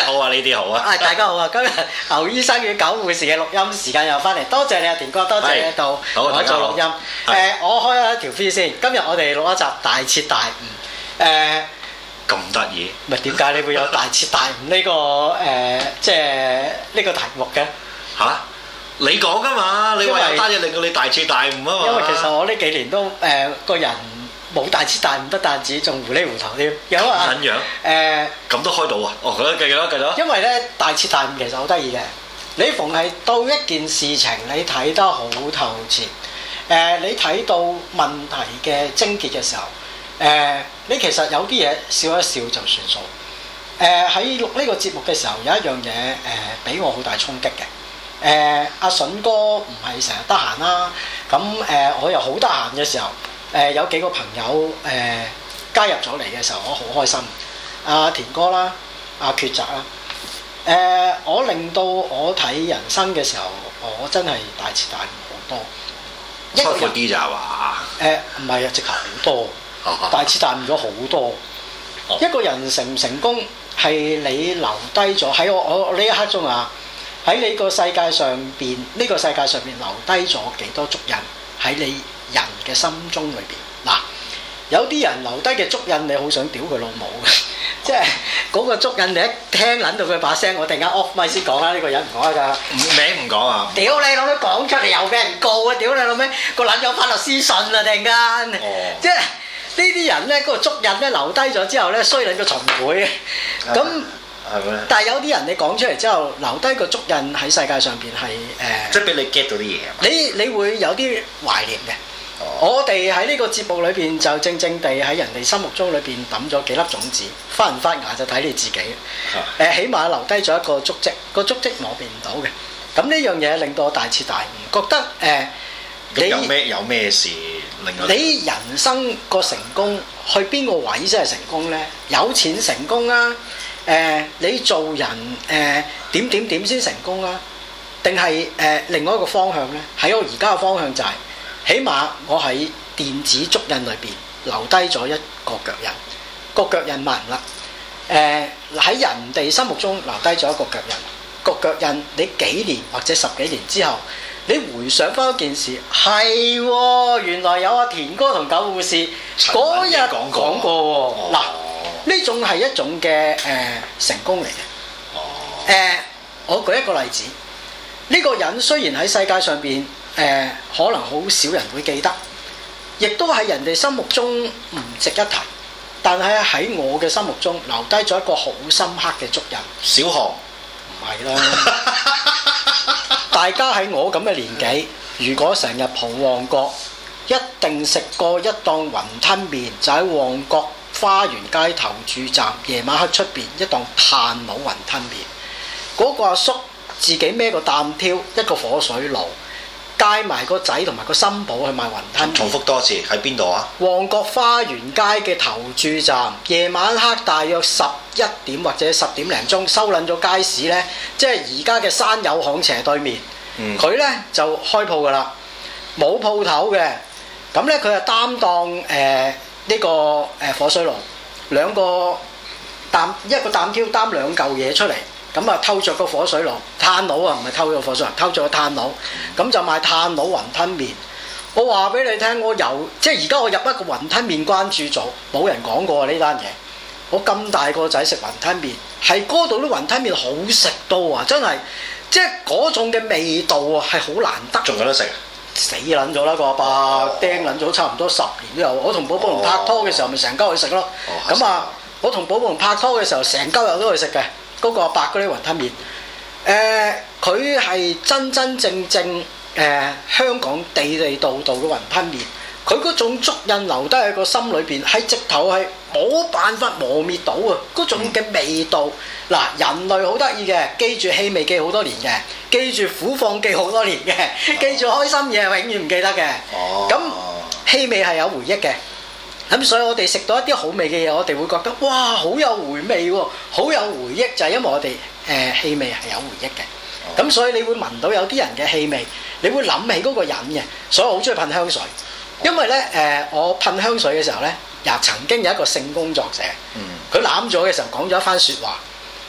好啊，呢啲好啊。 大家好啊！今日牛醫生與狗護士嘅錄音時間又翻嚟，多謝你啊田哥，多謝你喺度好我做錄音。我開咗一條 free 先，今日我哋錄一集大徹大悟。 咁得意？ 咪點解你會有大徹大悟呢個即係呢個題目嘅？ 嚇？你講噶嘛？你話有單嘢令到你大徹大悟啊嘛？ 因為其實我呢幾年都個人冇大徹大悟，不但止，仲糊裡糊塗添。有啊咁都開到啊！哦，繼續。 因為咧大徹大悟其實好得意嘅，你逢係到一件事情你睇得好透徹，你睇到問題嘅症結嘅時候，你其實有啲嘢笑一笑就算數。喺錄呢個節目嘅時候，有一樣嘢俾我好大衝擊嘅。阿筍哥唔係成日得閒啦，咁我又好得閒嘅時候，有幾個朋友加入咗嚟嘅時候，我好開心。阿田哥啦，阿抉擇啦，我令到我睇人生嘅時候，我真係大徹大悟好多。 開闊啲咋話？ 唔係啊，直頭好多，大徹大悟咗好多。一個人成唔成功係你留低咗喺我呢一刻中啊！喺你個世界上邊，呢個世界上邊留低咗幾多足印喺你人嘅心中裏邊？嗱，有啲人留低嘅足印，你好想屌佢老母嘅，即係嗰個足印，你一聽撚到佢把聲，我突然間 off 咪先講啦，呢個人唔講㗎， 名唔講啊！ 屌你老味講出嚟又俾人告啊！屌你老味個撚有發律師信啊！突然間，即係呢啲人咧，嗰個足印咧留低咗之後咧，衰撚個重會咁。但係有啲人你講出嚟之後，留低個足印喺世界上邊係即係俾你 get 到啲嘢。 你會有啲懷念嘅。我哋喺呢個節目裏邊就正正地喺人哋心目中裏邊抌咗幾粒種子，發唔發芽就睇你自己。起碼留低咗一個足跡，個足跡磨變唔到嘅。咁呢樣嘢令到我大徹大悟，覺得你有咩事令到你人生個成功去邊個位先係成功呢？有錢成功啊？你做人點先成功啊？定係另外一個方向呢？喺我而家嘅方向就係，起碼我喺電子足印裏邊留低咗一個腳印，個腳印萬啦。喺人哋心目中留低咗一個腳印，個腳印你幾年或者10幾年之後，你回想翻一件事，係喎，原來有阿田哥同狗護士嗰日講過喎。嗱。呢種係一種嘅成功嚟嘅。我舉一個例子，呢個人雖然喺世界上邊可能好少人會記得，亦都喺人哋心目中唔值一提，但係喺我嘅心目中留低咗一個好深刻嘅足印。 小學唔係啦，大家喺我咁嘅年紀，如果成日蒲旺角，一定食過一檔雲吞麵，就喺旺角花園街頭注站，夜晚黑出邊一檔炭爐雲吞麵，嗰個阿叔自己孭個擔挑，一個火水爐，帶埋個仔同埋個新抱去賣雲吞麵。 重複多次喺邊度啊？ 旺角花園街嘅頭注站，夜晚黑大約11點或者10點零鐘收撚咗街市呢，即係而家嘅山友巷斜對面，佢呢就開鋪噶啦，冇鋪頭嘅，咁呢，佢就擔當呢個火水爐，兩個擔，一個擔挑擔兩嚿嘢出嚟，咁啊偷着個火水爐炭爐啊，唔係偷咗個火水爐，偷咗個炭爐，咁就賣炭爐雲吞麵。我話俾你聽，我由即係而家我入一個雲吞麵關注組，冇人講過呢單嘢。我咁大個仔食雲吞麵，係嗰度啲雲吞麵好食到啊！真係，即係嗰種嘅味道啊，係好難得。 仲有得食？ 死撚咗啦個阿伯，釘撚咗差唔多10年都有。我同寶寶龍拍拖嘅時候，咪成家去食咯。咁啊，我同寶寶龍拍拖嘅時候，成家人都去食嘅。嗰個阿伯嗰啲雲吞麵，佢係真真正正香港地地道道嘅雲吞麵。佢嗰種足印留低喺個心裏邊，係直頭係冇辦法磨滅到啊！嗰種嘅味道，嗱，人類好得意嘅，記住氣味記好多年嘅，記住苦況記好多年嘅，記住開心嘢係永遠唔記得嘅。咁氣味係有回憶嘅，咁所以我哋食到一啲好味嘅嘢，我哋會覺得哇，好有回味喎，好有回憶，就係因為我哋氣味係有回憶嘅。咁所以你會聞到有啲人嘅氣味，你會諗起嗰個人嘅，所以我好中意噴香水。因為咧我噴香水嘅時候咧，又曾經有一個性工作者，佢攬咗嘅時候講咗一番説話，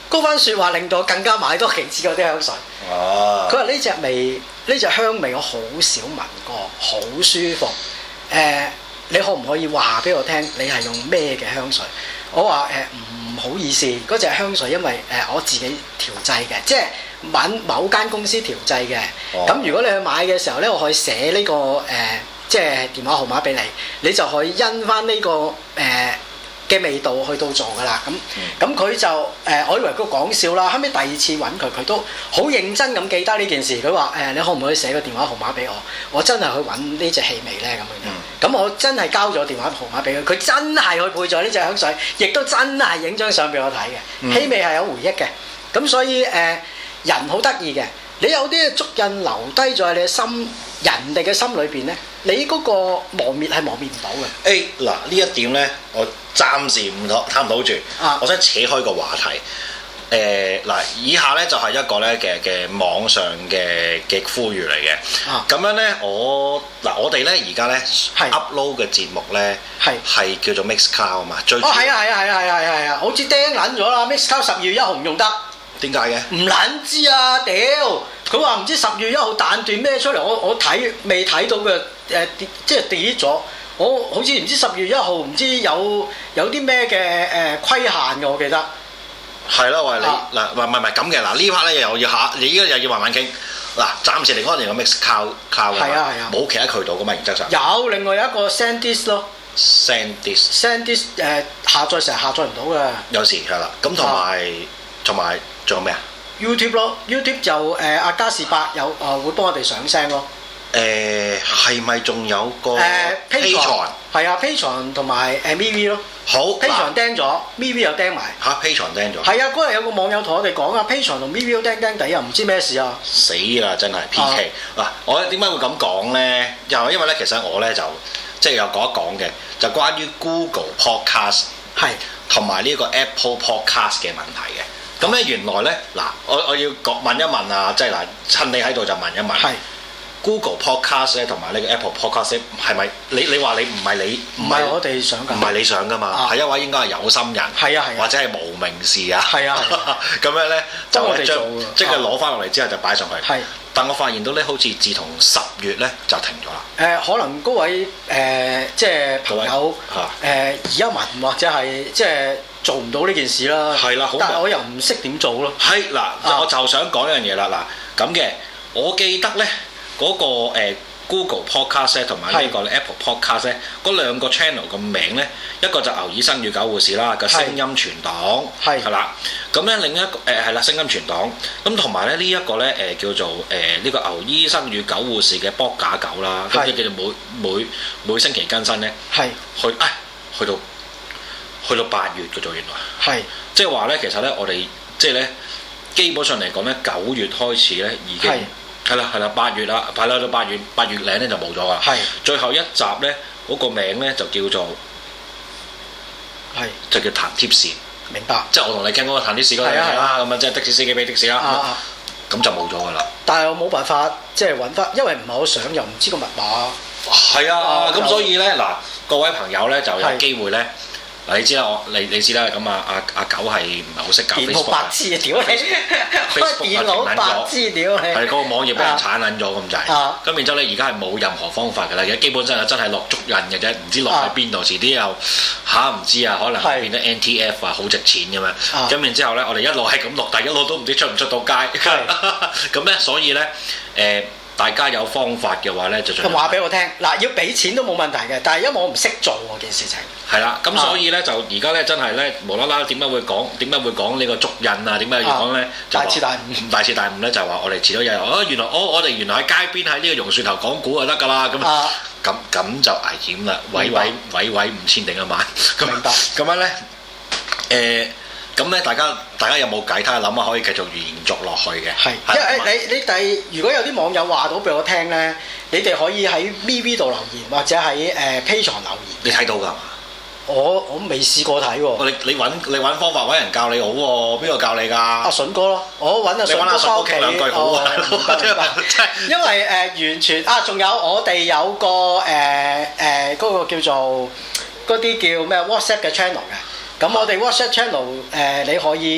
嗰番説話令到我更加買多幾支嗰啲香水。 哦， 佢話呢隻味呢隻香味我好少聞過，好舒服。你可唔可以話俾我聽你係用咩嘅香水？我話唔好意思，嗰隻香水因為我自己調製嘅，即係揾某間公司調製嘅。咁、如果你去買嘅時候咧，我可以寫呢、個即係電話號碼俾你，你就可以因翻呢個嘅味道去到做噶啦。咁佢就我以為佢講笑啦，後尾第二次揾佢，佢都好認真咁記得呢件事。佢話你可唔可以寫個電話號碼俾我？我真係去揾呢隻氣味咧咁樣。咁我真係交咗電話號碼俾佢，佢真係去配咗呢隻香水，亦都真係影張相俾我睇嘅。氣味係有回憶嘅，咁所以人好得意嘅，你有啲足印留低咗喺你嘅心，人哋嘅心裏邊咧，你嗰個磨滅係磨滅唔到嘅。 嗱呢一點咧，我暫時唔探唔到住。我想扯開個話題。嗱，以下咧就係一個咧嘅網上嘅呼籲嚟嘅。咁樣咧，我哋咧而家咧 upload 嘅節目咧係叫做 Mixcloud 啊嘛。 係啊，好似釘撚咗啦 ！Mixcloud 12月1號唔用得。 點解嘅？ 唔撚知啊！屌，佢話唔知10月1號彈段咩出嚟，我未睇到嘅即係 delete 咗。我好似唔知10月1號唔知有啲咩嘅規限嘅，我記得。 係啦，喂你嗱，唔係咁嘅嗱，呢 part 咧又要你依家又要慢慢傾。嗱，暫時嚟講，你個 Mixcloud 㗎嘛，冇其他渠道㗎嘛，原則上。有， 另外有一個 SanDisk 咯。SanDisk 下載成日下載唔到嘅。 有時係啦，咁同埋仲有咩啊 ？YouTube 咯 ，YouTube 就阿嘉士伯有會幫我哋上聲咯。 係咪仲有個 Patreon？係啊 ，Patreon 同埋MV 咯。 好 ，Patreon 釘咗 ，MV 又釘埋。 嚇 Patreon 釘咗。 係啊，嗰日有個網友同我哋講啊 ，Patreon 同 MV 都釘釘地啊，唔知咩事啊。 死啦！真係 PK 嗱，我點解會咁講咧？又因為咧，其實我咧就即係有講一講嘅，就關於 Google Podcast 同埋呢個 Apple Podcast 嘅問題嘅。咁咧原來咧嗱，我要問一問啊，即係嗱，趁你喺度就問一問。Google Podcast 咧同埋呢個 Apple Podcast 係咪你話你唔係我哋想㗎？ 唔係你想㗎嘛？係一位應該係有心人，或者係無名氏啊。咁樣咧就將即係攞翻落嚟之後就擺上去。但我發現到咧，好似自從10月咧就停咗啦。 可能嗰位即係朋友移民或者係即係做唔到呢件事啦。係啦，但係我又唔識點做咯。係嗱， 我就想講一樣嘢啦。嗱咁嘅，我記得咧。嗰個Google Podcast 同埋呢個 Apple Podcast 咧，嗰兩個 channel 個名咧，一個就牛醫生與狗護士啦，個聲音傳檔係啦。咁咧另一個係啦，聲音傳檔。咁同埋咧呢一個咧叫做呢個牛醫生與狗護士嘅卜假狗啦。咁即叫做每星期更新咧。去到8月嘅啫，原來。即係話咧，其實咧我哋即係咧基本上嚟講咧，9月開始咧已經。係啦，8月啦，到8月零咧就冇咗啦。最後一集咧，嗰個名咧就叫做就叫談貼士。 明白。 即係我同你傾嗰個談貼士嗰樣嘢啦，咁啊即係的士司機俾的士啦。咁就冇咗㗎啦。 但係我冇辦法即係揾翻，因為唔係我想又唔知個密碼。 係啊，咁所以咧嗱，各位朋友咧就有機會咧。嗱，你知啦，你知啦，咁阿狗係唔係好識搞 Facebook 電腦白痴啊！屌你，Facebook 電腦白痴屌你， 係個網頁俾人鏟撚咗咁滯。咁然之後咧，而家係冇任何方法㗎啦，而家基本上真係落足印嘅啫，唔知落喺邊度，遲啲又唔知啊，可能變咗 NTF 啊，好值錢咁樣。咁然之後咧，我哋一路係咁落，但係一路都唔知出唔出到街。咁咧，所以咧大家有方法嘅話咧，就盡話俾我聽。嗱，要俾錢都冇問題嘅，但係因為我唔識做喎件事情。 係啦，咁所以咧就而家咧真係咧無啦啦點解會講呢個足印啊？點解要講咧？ 大徹大悟咧就話我哋遲咗日原來我哋原來喺街邊喺呢個榕樹頭講古就得㗎啦。咁就危險啦，毀5000定1萬。 明白。 咁樣咧咁咧，大家有冇計睇下諗下可以繼續延續落去嘅？ 因為你如果有啲網友話到俾我聽咧，你哋可以喺 VV 度留言或者喺Patreon 留言。 你睇到㗎？ 我未試過睇喎。你揾方法揾人教你好喎，邊個教你㗎？阿筍哥咯，我揾阿筍哥翻屋企。 兩句好啊！ 因為完全仲有我哋有個嗰個叫做嗰啲叫咩 WhatsApp 嘅 channel 嘅。咁我哋 WhatsApp channel 你可以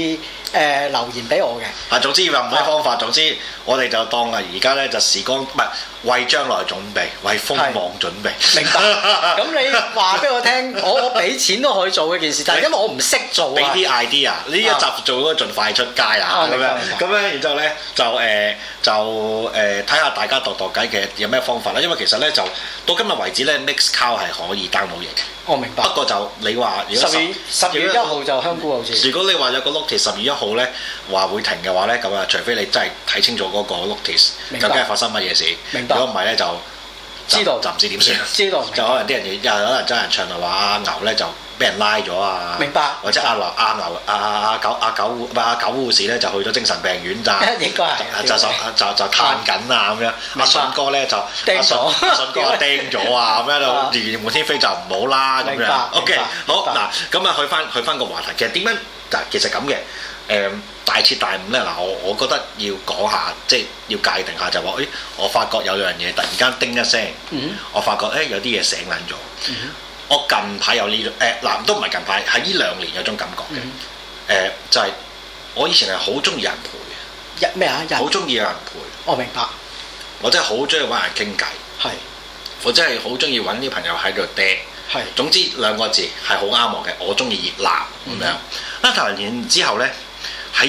留言俾我嘅。 總之話唔咩方法，總之我哋就當啊而家咧就時光唔係為將來準備，為鋒芒準備。 明白。咁你話俾我聽，我俾錢都可以做嘅件事，但係因為我唔識做俾啲 idea，呢一集做嗰個盡快出街啊咁樣。咁咧然之後咧就睇下大家度計嘅有咩方法啦。因為其實咧就到今日為止咧 Mixcloud 係可以 download 嘢嘅。 我明白。 不過就你話如果 10月1號就香菇好似。 如果你話有個 notice 10月1號咧話會停嘅話咧，咁啊除非你真係睇清楚嗰個 notice 究竟係發生乜嘢事。 明白。 如果唔係咧就唔知點算。 知道。 就可能啲人又可能真人唱就話阿牛咧就俾人拉咗啊。 明白。 或者阿狗護士咧就去咗精神病院咋。 應該係。 就嘆緊啊咁樣。阿信哥咧就釘咗。 阿信哥釘咗啊咁樣就如滿天飛就唔好啦咁樣。OK 好嗱咁啊去翻個話題，其實點樣嗱其實咁嘅大徹大悟咧嗱我覺得要講下即係要界定下就話我發覺有樣嘢突然間叮一聲，我發覺有啲嘢醒撚咗。我近排有呢種嗱都唔係近排係呢2年有種感覺嘅就係我以前係好中意有人陪嘅。 咩啊？ 好中意有人陪。我明白。 我真係好中意揾人傾偈。係。我真係好中意揾啲朋友喺度嗲。係。總之2個字係好啱我嘅，我中意熱鬧咁樣。但係然之後咧，喺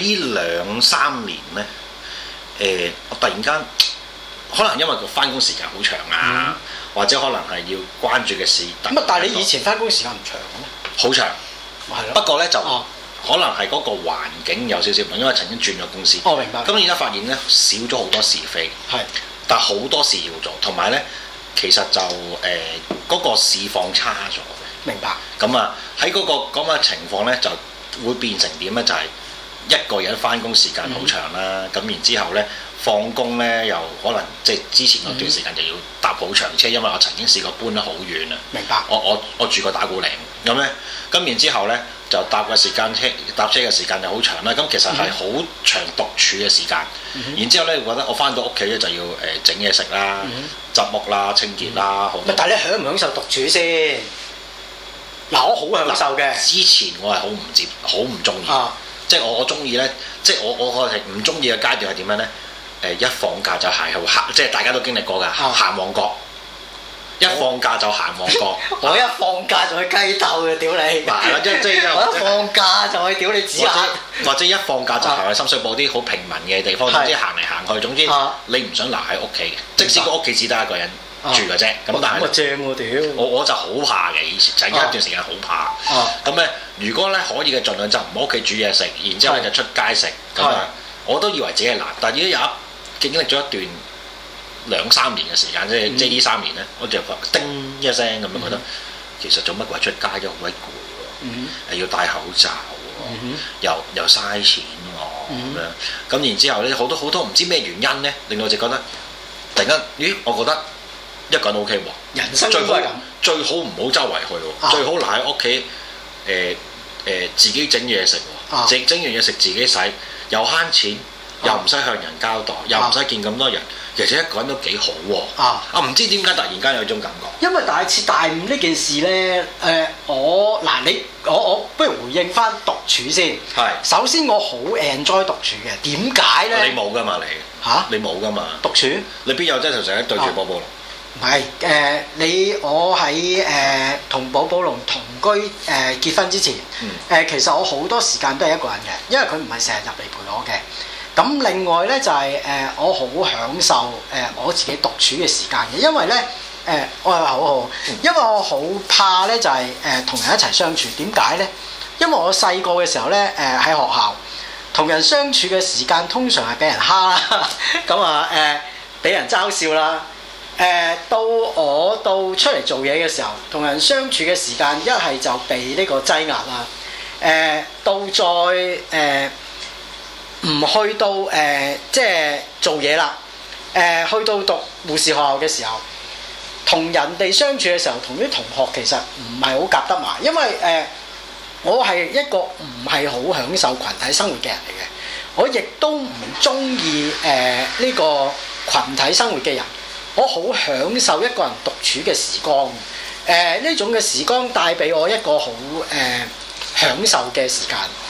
2、3年咧，我突然間可能因為個翻工時間好長啊，或者可能係要關注嘅事。 咁但係你以前翻工時間唔長嘅咩？ 好長。係咯。不過咧就可能係嗰個環境有少少唔同，因為曾經轉咗公司。 明白。 咁而家發現咧少咗好多是非。係。但係好多事要做，同埋咧其實就嗰個市況差咗。 明白。 咁啊喺嗰個咁嘅情況咧就會變成點咧？就係一個人翻工時間好長啦，咁然之後咧放工咧又可能即係之前嗰段時間就要搭好長車，因為我曾經試過搬得好遠啊。明白。我住過打鼓嶺咁咧，咁然之後咧就搭車嘅時間就好長啦。咁其實係好長獨處嘅時間。然之後咧覺得我翻到屋企咧就要整嘢食啦、執屋啦、清潔啦好多。 但係你享唔享受獨處先？嗱，我好享受嘅。 之前我係好唔中意，即係我中意咧，即係我係唔中意嘅階段係點樣咧？一放假就行即係大家都經歷過㗎，行旺角。一放假就行旺角。 我一放假就去雞竇嘅，屌你！我一放假就去屌你指下。 或者一放假就行去深水埗啲好平民嘅地方，總之行嚟行去，總之你唔想留喺屋企嘅，即使個屋企只得一個人住嘅啫。咁但係正喎屌！ 我就好怕嘅，以前就係有一段時間好怕。咁咧，如果咧可以嘅，儘量就唔好屋企煮嘢食，然之後咧就出街食。咁啊，我都以為自己係難，但係如果經歷咗一段2-3年嘅時間，即係呢3年咧，我就發叮一聲咁樣覺得，其實做乜鬼出街啫，好鬼攰喎，要戴口罩喎，又嘥錢喎咁樣。咁然之後咧，好多唔知咩原因咧，令到我就覺得突然間，咦？我覺得一個人 OK 喎， 人生最好唔好周圍去喎，最好留喺屋企自己整嘢食喎，整完嘢食自己洗，又慳錢。又唔使向人交代，又唔使見咁多人，其實一個人都幾好喎。唔知點解突然間有種感覺。因為大徹大悟呢件事咧， 我不如回應翻獨處先。係。首先我好 enjoy 獨處嘅，點解咧？ 你冇㗎嘛你？你冇㗎嘛？獨處？你邊有真係成日對住寶寶龍？ 唔係我喺同寶寶龍同居結婚之前，其實我好多時間都係一個人嘅，因為佢唔係成日入嚟陪我嘅。咁另外咧就係我好享受我自己獨處嘅時間嘅，因為咧我係好，因為我好怕咧就係同人一齊相處。點解咧？因為我細個嘅時候咧喺學校同人相處嘅時間通常係俾人蝦啦，咁啊俾人嘲笑啦。到我出嚟做嘢嘅時候，同人相處嘅時間一係就被呢個擠壓啦，到再唔去到即係做嘢啦，去到讀護士學校嘅時候，同人哋相處嘅時候，同啲同學其實唔係好夾得埋，因為我係一個唔係好享受群體生活嘅人嚟嘅，我亦都唔中意呢個群體生活嘅人，我好享受一個人獨處嘅時光，呢種嘅時光帶俾我一個好享受嘅時間。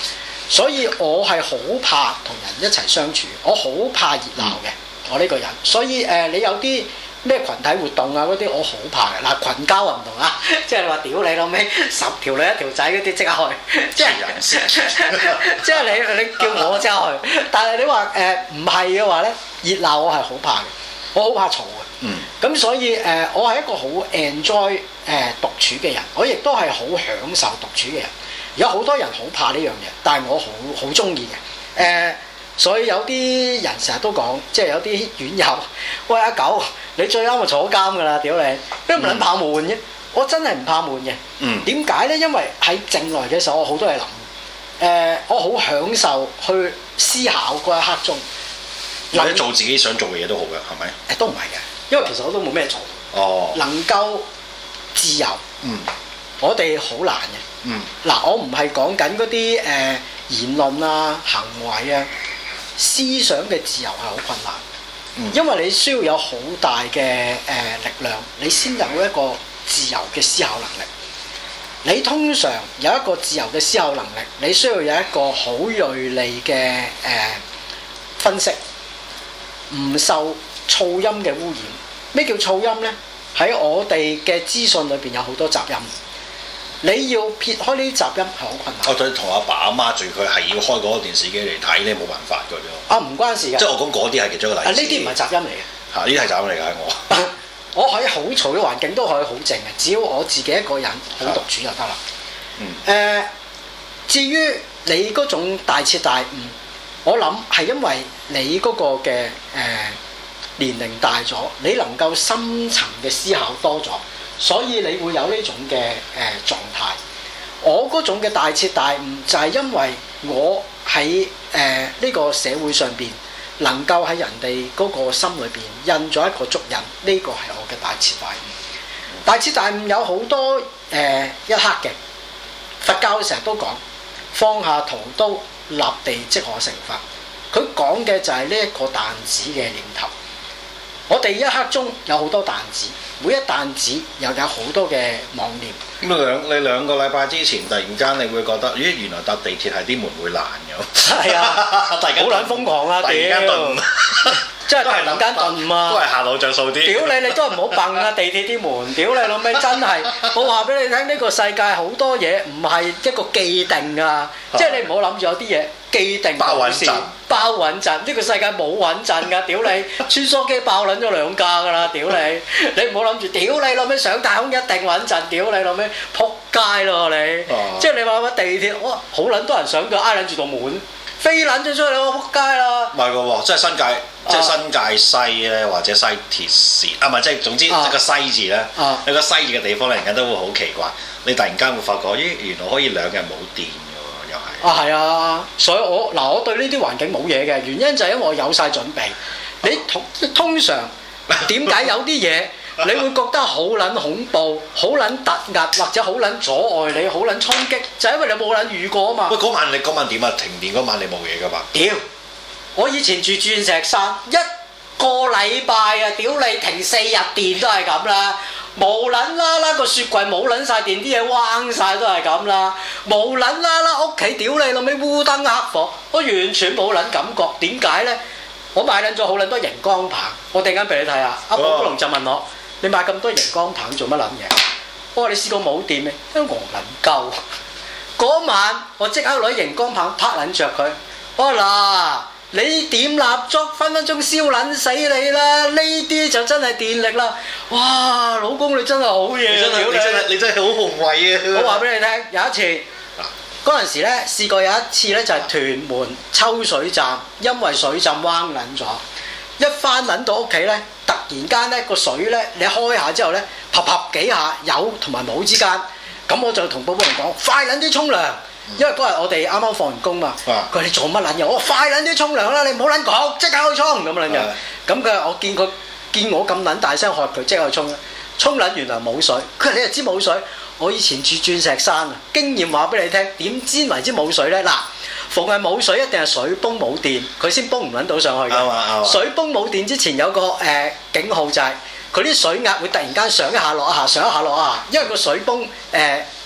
所以我係好怕同人一齊相處，我好怕熱鬧嘅，我呢個人。所以你有啲咩群體活動啊嗰啲，我好怕嘅。嗱，群交啊唔同啊，即係你話屌你老味10條女一條仔嗰啲即刻去，即係即係你叫我即刻去。但係你話唔係嘅話咧，熱鬧我係好怕嘅，我好怕嘈嘅。咁所以我係一個好 enjoy 獨處嘅人，我亦都係好享受獨處嘅人。有好多人好怕呢樣嘢，但係我好中意嘅。所以有啲人成日都講，即係有啲院友，喂阿狗，你最啱就坐監㗎啦，屌你，都唔撚怕悶嘅。我真係唔怕悶嘅。點解咧？因為喺靜來嘅時候，我好多嘢諗。我好享受去思考嗰一刻鐘。 或者做自己想做嘅嘢都好嘅，係咪？ 都唔係嘅，因為其實我都冇咩做。能夠自由，我哋好難嘅。嗱，我唔係講緊嗰啲言論啊、行為啊、思想嘅自由係好困難，因為你需要有好大嘅力量，你先有一個自由嘅思考能力。你通常有一個自由嘅思考能力，你需要有一個好鋭利嘅分析，唔受噪音嘅污染。咩叫噪音呢？喺我哋嘅資訊裏邊有好多雜音。你要撇開呢啲雜音係好困難。我對同阿爸阿媽住，佢係要開嗰個電視機嚟睇咧，冇辦法㗎啫。唔關事㗎。即係我講嗰啲係其中一個例子。呢啲唔係雜音嚟嘅。呢啲係雜音嚟㗎，我喺好嘈嘅環境都可以好靜嘅，只要我自己一個人好獨處就得啦。至於你嗰種大徹大悟，我諗係因為你嗰個嘅年齡大咗，你能夠深層嘅思考多咗。所以你會有呢種嘅狀態。我嗰種嘅大徹大悟就係因為我喺呢個社會上邊能夠喺人哋嗰個心裏邊印咗一個足印，呢個係我嘅大徹大悟。大徹大悟有好多一刻嘅。佛教成日都講放下屠刀，立地即可成佛。佢講嘅就係呢一個彈指嘅念頭。我哋一刻鐘有好多彈指，每一彈指又有好多嘅妄念。咁你兩個禮拜之前，突然間你會覺得，咦，原來搭地鐵係啲門會爛嘅。 係啊，好撚瘋狂啊！ 突然間頓， 真係突然間頓啊！ 都係下腦着數啲。 屌你都唔好笨啊！地鐵啲門，屌你老味真係，我話俾你聽，呢個世界好多嘢唔係一個既定啊，即係你唔好諗住有啲嘢既定包穩陣。 包穩陣，呢個世界冇穩陣㗎，屌你！穿梭機爆撚咗2架㗎啦，屌你！你唔好諗住，屌你老味上太空一定穩陣，屌你老味撲街咯你！即係你話乜地鐵，哇好撚多人上腳挨撚住道門，飛撚咗出去，我撲街啦！ 唔係㗎喎，即係新界西咧，或者西鐵線啊，唔係即係總之一個西字咧，一個西字嘅地方咧，人家都會好奇怪，你突然間會發覺，咦原來可以2日冇電。 係啊，所以我對呢啲環境冇嘢嘅，原因就係因為我有晒準備。你通常點解有啲嘢你會覺得好撚恐怖、好撚突兀或者好撚阻礙你、好撚衝擊，就係因為你冇撚遇過啊嘛。 喂，嗰晚點啊？停電嗰晚你冇嘢㗎嘛？ 屌！我以前住鑽石山，一個禮拜啊，屌你停4日電都係咁啦。無撚啦個雪櫃冇撚晒電，啲嘢彎晒都係咁啦。無撚啦屋企屌你老味烏燈黑火，我完全冇撚感覺。點解呢？我買撚咗好撚多熒光棒，我突然間俾你睇下。阿寶龍就問我：你買咁多熒光棒做乜撚嘢？我話你試過冇電咩？因為我撚鳩。嗰晚我即刻攞熒光棒拍撚着佢。我話嗱。你點蠟燭分分鐘燒撚死你啦！呢啲就真係電力啦！哇，老公你真係好嘢， 你真係好宏偉啊！ 我話俾你聽，有一次嗰陣時咧，試過有一次咧就係屯門抽水站，因為水浸彎撚咗，一翻撚到屋企咧，突然間咧個水咧你開下之後咧，啪啪幾下有同埋冇之間，咁我就同寶寶人講：快撚啲沖涼！因為嗰日我哋啱啱放完工嘛，佢話你做乜撚嘢？我話快撚啲沖涼啦！你唔好撚講，即刻去沖咁撚樣。咁佢我見我咁撚大聲喝佢，即刻去沖啦。沖撚原來冇水，佢話你又知冇水？我以前住鑽石山啊，經驗話俾你聽，點知為之冇水咧？嗱，逢係冇水一定係水泵冇電，佢先泵唔撚到上去嘅。水泵冇電之前有個警號就係佢啲水壓會突然間上一下落一下，上一下落一下，因為個水泵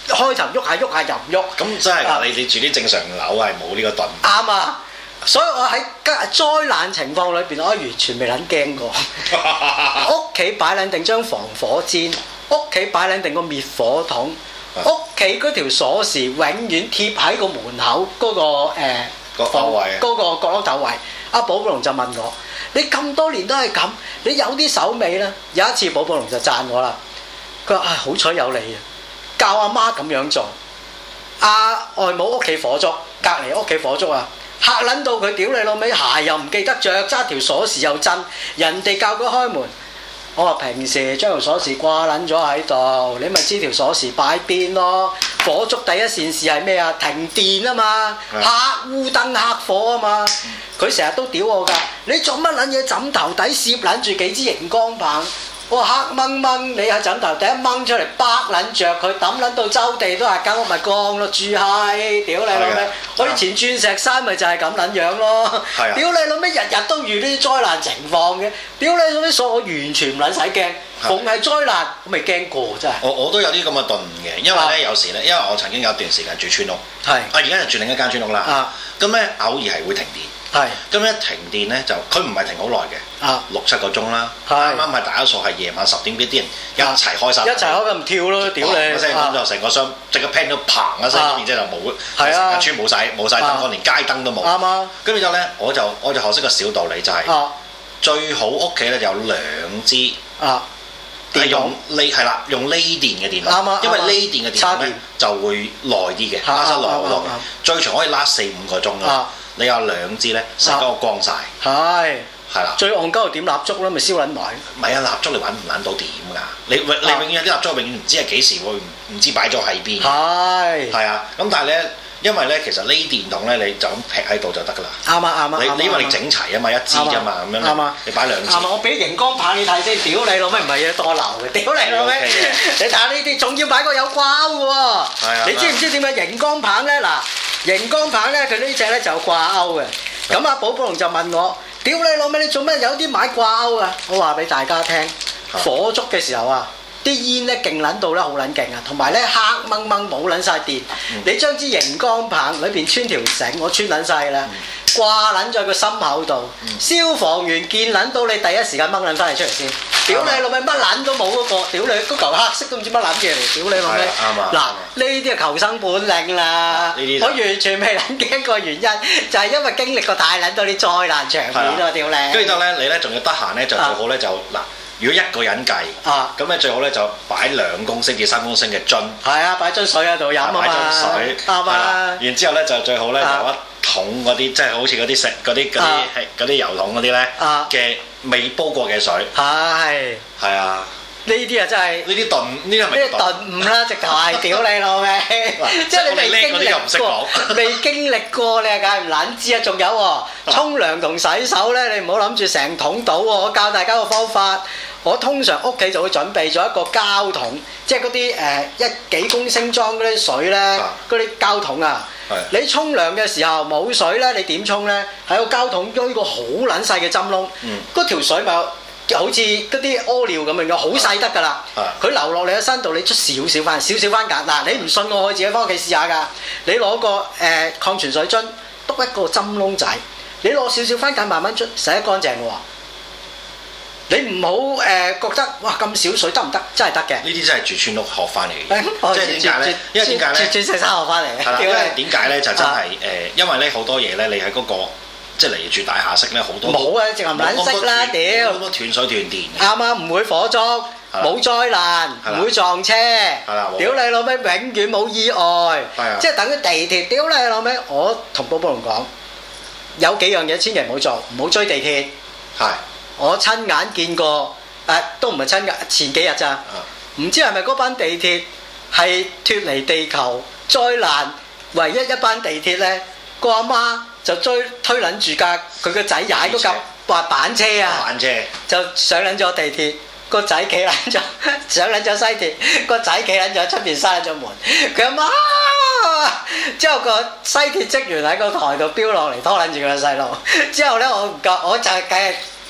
開頭喐下喐下又唔喐。 咁真係㗎，你住啲正常樓係冇呢個盾。 啱啊！所以我喺災難情況裏邊，我完全未撚驚過。屋企擺撚定張防火氈，屋企擺撚定個滅火筒，屋企嗰條鎖匙永遠貼喺個門口嗰個角位嗰個角落頭位。阿寶寶龍就問我：你咁多年都係咁，你有啲手尾啦。有一次寶寶龍就讚我啦，佢話：好彩有你啊，教阿媽咁樣做。阿外母屋企火燭，隔離屋企火燭啊！嚇撚到佢屌你老味，鞋又唔記得着，揸條鎖匙又震，人哋教佢開門。我話平時將條鎖匙掛撚咗喺度，你咪知條鎖匙擺邊咯。火燭第一件事係咩啊？停電啊嘛，黑烏燈黑火啊嘛。佢成日都屌我㗎，你做乜撚嘢枕頭底攝撚住幾支熒光棒？我話黑掹掹，你喺枕頭底一掹出嚟，北撚着佢，抌撚到周地都係間屋咪光咯，住係，屌你老味！我以前鑽石山咪就係咁撚樣咯，屌你老味，日日都遇呢啲災難情況嘅，屌你老味，所以我完全唔撚使驚，逢係災難我未驚過真係。 我都有啲咁嘅頓悟嘅，因為咧有時咧，因為我曾經有一段時間住村屋，而家就住另一間村屋啦，咁咧偶爾係會停電。咁一停電咧就佢唔係停好耐嘅，6-7個鐘啦。啱啱係大多數係夜晚10點幾啲人一齊開晒， 一齊開咁跳咯，屌你！ 一聲咁就成個箱即刻 pan 到砰一聲，然之後就冇，成間村冇晒燈光，連街燈都冇。啱啊！跟住之後咧，我就學識個小道理就係最好屋企咧有2支係用用呢電嘅電筒，因為呢電嘅電筒咧就會耐啲嘅，拉得耐好多嘅，最長可以拉4-5個鐘咯。你有2支咧，成個光晒。係啦。最戇鳩就點蠟燭啦，咪燒撚埋。唔係啊，蠟燭你揾唔揾到點㗎？你永遠啲蠟燭永遠唔知係幾時會唔知擺咗喺邊。係啊，咁但係咧，因為咧其實呢電筒咧你就咁劈喺度就得㗎啦。啱啊！你因為你整齊啊嘛，1支啫嘛，咁樣你擺2支。我俾熒光棒你睇先，屌你老味唔係嘢多流嘅，屌你老味！你睇下呢啲，仲要擺個有掛鈎嘅喎。你知唔知點解熒光棒咧？嗱。熒光棒咧，佢呢隻咧就有掛鈎嘅。咁阿寶寶龍就問我：屌你老味，你做咩有啲買掛鈎啊？我話俾大家聽，火燭嘅時候啊，啲煙咧勁撚到咧好撚勁啊，同埋咧黑掹掹冇撚晒電。你將支熒光棒裏邊穿條繩，我穿撚晒啦，掛撚咗個心口度。消防員見撚到你第一時間掹撚翻嚟出嚟先。屌你老味，乜撚都冇嗰個，屌你嗰嚿黑色都唔知乜撚嘢嚟，屌你老味！嗱，呢啲係求生本領啦，我完全未撚驚過原因，就係因為經歷過太撚多啲災難場面啊！屌你！跟住之後咧，你咧仲要得閒咧，就最好咧就嗱，如果一個人計，咁咧最好咧就擺2公升至3公升嘅樽，係啊，擺樽水喺度飲啊嘛，擺樽水，啱啊！然之後咧就最好咧有一桶嗰啲，即係好似嗰啲油桶嗰啲咧嘅。未煲過嘅水，係啊，呢啲啊真係呢啲燉，呢啲係咪燉唔啦？直頭係屌你老味，即係你未經歷過，未經歷過你係梗係唔撚知啊！仲有喎，沖涼同洗手咧，你唔好諗住成桶倒喎。我教大家個方法，我通常屋企就會準備咗一個膠桶，即係嗰啲幾公升裝嗰啲水咧，嗰啲膠桶啊。你沖涼嘅時候冇水咧，你點沖咧？喺個膠桶裝呢個好撚細嘅針窿，嗰條水咪好似嗰啲屙尿咁樣，好細得㗎啦。佢流落你嘅身度，你出少少翻㗎。嗱，你唔信我可以自己翻屋企試下㗎。你攞個礦泉水樽，篤一個針窿仔，你攞少少番梘慢慢捽，洗得乾淨㗎喎。你唔好覺得哇咁少水得唔得？真係得嘅。呢啲真係住村屋學翻嚟嘅，即係點解咧？因為點解咧？鑽石山學翻嚟嘅。係啦，因為點解咧？就真係因為咧好多嘢咧，你喺嗰個即係嚟住大廈式咧，好多冇啊，淨係唔撚識啦，屌！好多斷水斷電。啱啊，唔會火燭，冇災難，唔會撞車。係啦，屌你老味，永遠冇意外。係啊，即係等於地鐵，屌你老味！我同寶寶龍講，有幾樣嘢千祈唔好做，唔好追地鐵。係。我親眼見過，都唔係親眼，前幾日咋？唔知係咪嗰班地鐵係脫離地球災難唯一一班地鐵呢？個阿媽就推撚住架佢個仔踩嗰架滑板車啊！板車就上撚咗地鐵，個仔企撚咗上撚咗西鐵，個仔企撚咗出邊閂咗門，佢阿媽。之後個西鐵職員喺個台度飆落嚟拖撚住個細路，之後呢，我就係梗係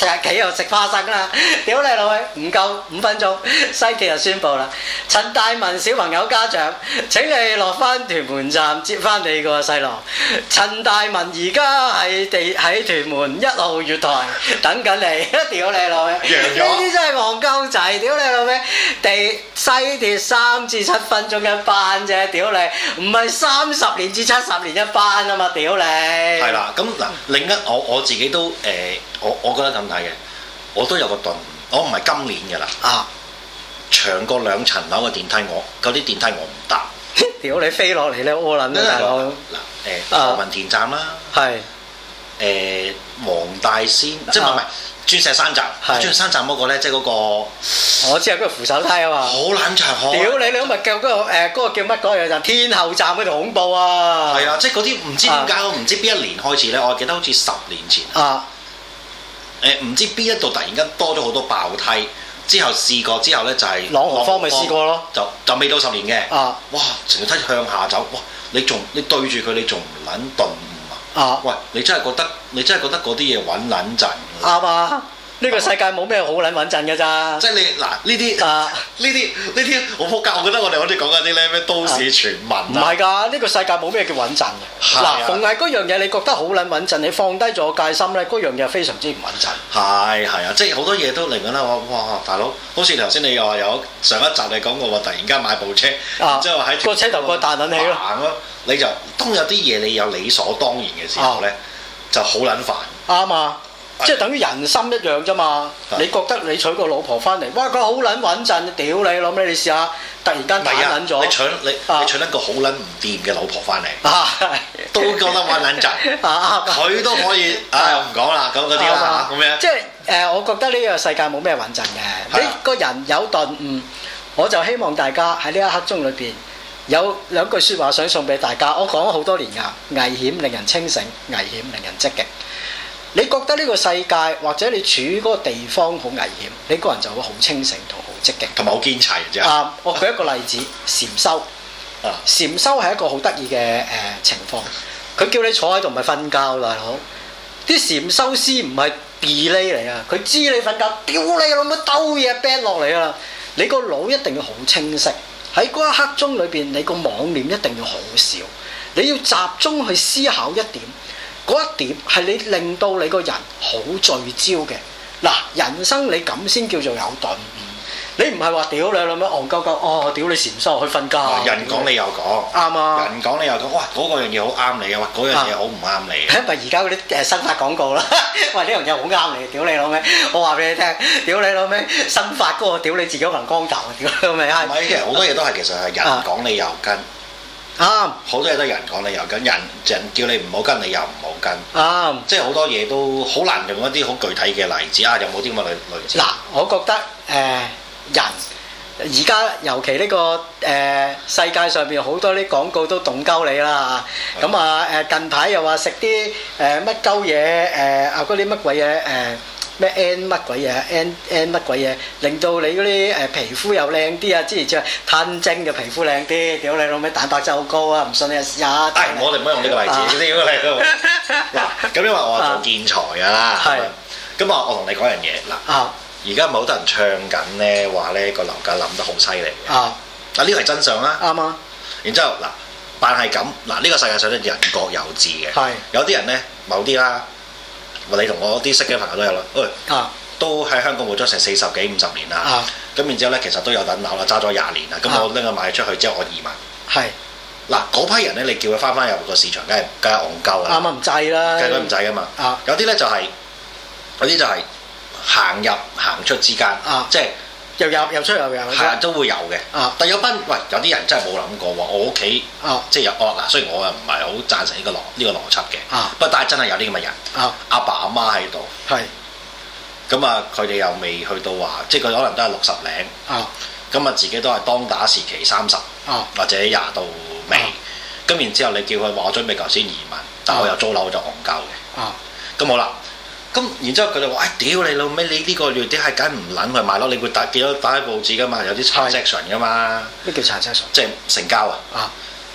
企又食花生啦！屌你老味，唔夠5分鐘，西鐵就宣佈啦！陳大文小朋友家長，請你落翻屯門站接翻你個細路。陳大文而家喺屯門1號月台等緊你，屌你老味！呢啲真係戇鳩仔，屌你老味！西鐵3至7分鐘一班啫，屌你！唔係30年至70年一班啊嘛，屌你！ 係啦，咁嗱，另一我自己都我覺得咁睇嘅，我都有個頓，我唔係今年嘅啦。 啊！ 長過2層樓嘅電梯，嗰啲電梯我唔搭。 屌你飛落嚟咧，屙撚啦大佬！ 嗱何文田站啦， 係黃大仙，即係唔係鑽石山站？鑽石山站嗰個咧，即係嗰個我知係嗰個扶手梯啊嘛。 好撚長， 屌你咪叫嗰個叫乜嗰樣站？天后站嗰條恐怖啊！ 係啊，即係嗰啲唔知點解，我唔知邊一年開始咧，我記得好似10年前。唔知邊一度突然間多咗好多爆梯，之後試過之後咧就係朗豪坊咪試過咯， 就未到10年嘅。哇！成條梯向下走，哇！你對住佢，你仲唔撚頓悟啊？喂！你真係覺得嗰啲嘢穩撚陣。 啱啊！呢個世界冇咩好撚穩陣嘅咋。 即係你嗱呢啲我仆街，我覺得我哋好似講緊啲咧咩都市傳聞。唔係㗎，呢個世界冇咩叫穩陣嘅。嗱，逢係嗰樣嘢你覺得好撚穩陣，你放低咗戒心咧，嗰樣嘢非常之唔穩陣。 係啊，即係好多嘢都嚟緊啦！哇，大佬，好似頭先你又話有上一集你講過話，突然間買部車，即係話喺個車頭個彈撚起咯。 行咯，你就當有啲嘢你有理所當然嘅時候咧，就好撚煩。 啱啊！即係等於人心一樣啫嘛！你覺得你娶個老婆翻嚟，哇佢好撚穩陣，屌你老味！你試下突然間打撚咗， 你娶一個好撚唔掂嘅老婆翻嚟，都覺得穩撚陣，佢都可以，我唔講啦，咁嗰啲啦咁樣。 即係我覺得呢個世界冇咩穩陣嘅，你個人有頓悟，我就希望大家喺呢一刻鐘裏邊有2句説話想送俾大家。我講咗好多年㗎，危險令人清醒，危險令人積極。你覺得呢個世界或者你處於嗰個地方好危險，你個人就會好清醒同好積極， 同埋好堅齊啫。 我舉一個例子，禪修。禪修係一個好得意嘅情況，佢叫你坐喺度唔係瞓覺，大佬。啲禪修師唔係 delay 嚟啊，佢知你瞓覺，屌你老母兜嘢 bang 落嚟啊！你個腦一定要好清晰，喺嗰一刻鐘裏邊，你個妄念一定要好少，你要集中去思考一點。嗰一點係你令到你個人好聚焦嘅。嗱，人生你咁先叫做有頓悟。你唔係話屌你老味戇鳩鳩，屌你禪修去瞓覺。人講你又講，啱啊！人講你又講，哇嗰個樣嘢好啱你啊！哇嗰樣嘢好唔啱你。係咪而家嗰啲生發廣告啦？喂，呢樣嘢好啱你，屌你老味！我話俾你聽，屌你老味，生發嗰個屌你自己可能光頭，屌你老味。唔係，其實好多嘢都係其實係人講你又跟。好多嘢都人講你又跟，人叫你唔好跟你又唔好跟，即係好多嘢都好難用一啲好具體嘅例子啊！有冇啲咁嘅例子？嗱，我覺得人而家尤其呢個世界上邊好多啲廣告都動鳩你啦，咁近排又話食啲乜鳩嘢嗰啲乜鬼嘢咩 N 乜鬼嘢 N 乜鬼嘢，令到你嗰啲皮膚又靚啲啊！之前即係吞精嘅皮膚靚啲，屌你老味蛋白質好高啊！唔信你試下。我哋唔好用呢個例子先，嗱，咁因為我係做建材㗎啦，咁我同你講樣嘢嗱，而家咪好多人唱緊咧，話咧個樓價冧得好犀利嘅，呢個係真相啦。啱啊。然之後嗱，但係咁嗱，呢個世界上咧人各有志嘅，有啲人咧某啲啦。你同我啲識嘅朋友都有啦，都喺香港活咗成40幾50年啦，咁然之後咧其實都有等樓啦，揸咗20年啦，咁我拎佢賣出去之後我移民。係嗱嗰批人咧，你叫佢翻入個市場，梗係戇鳩啦。啱啊，唔制啦，梗係唔制噶嘛。有啲咧就係有啲就係行入行出之間，即係又入又出又入，係都會有嘅。但有班有啲人真係冇諗過喎，我屋企即係有嗱，雖然我又唔係好贊成呢個邏輯嘅，不過但係真係有啲咁嘅人，阿爸阿媽喺度，咁啊佢哋又未去到話，即係佢可能都係60零，咁啊自己都係當打時期30或者20到尾，咁然之後你叫佢話我準備頭先移民，但我又租樓就戇鳩嘅，咁好啦。咁然之後佢哋話：屌你老味！你呢個月啲係梗唔撚去買咯，你會見到打喺報紙噶嘛，有啲 transaction 噶嘛。咩叫 transaction？即係成交啊！咁